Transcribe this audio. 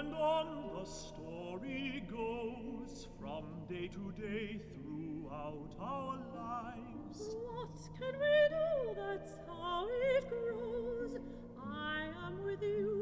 And on the story goes from day to day throughout our lives. What can we do? That's how it grows. I am with you